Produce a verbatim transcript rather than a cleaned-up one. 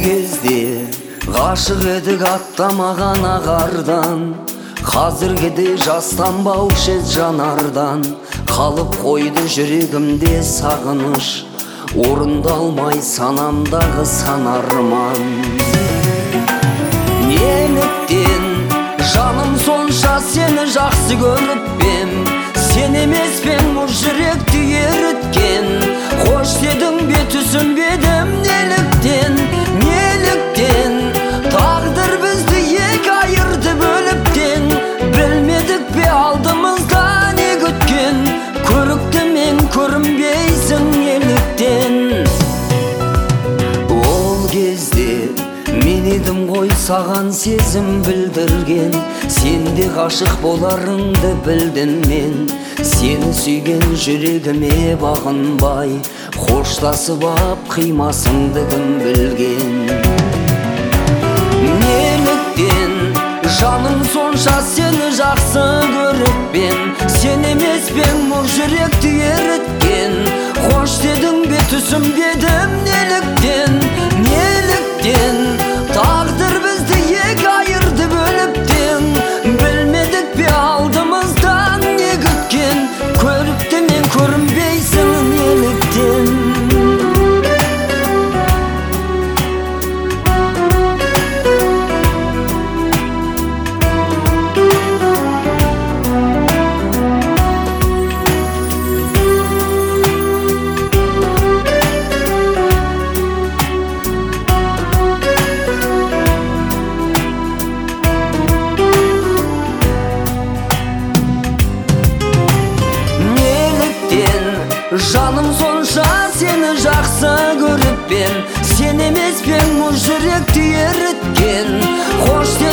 кезде ғашық едік аттамаған ағардан, қазіргіде жастанбаушы ед жанардан. Қалып қойды жүрегімде сағыныш, орындалмай санамдағы сан арман. Неліктен жаным сонша сені жақсы көріп ем, сен емес пен мұз жүректі еріткен. Қош дедің бе түсінбедім неліктен, неліктен тағдыр бізді екі айырды бөліптен. Білмедік бе алдымызда не күткен, көрікті мен көрінбейсің неліктен. Ол кезде мен едім ғой саған сезім білдірген, сен де ғашық боларыңды білдім мен. Сені сүйген жүрегіме бағынбай, қоштасып ап қимасыңды кім білген. Неліктен жаным сонша сені жақсы көріп ем, сен емес пен мұз жүректі еріткен. Қош дедің бе түсінбедім неліктен, неліктен тағдыр бізді екі айырды бөліптен. Білмедік бе алдымыздан не күткен, көрікті мен көрінбейсің неліктен. Жаным сонша сені жақсы көріп ем, сен емес пен мұз жүректі еріткен. Қош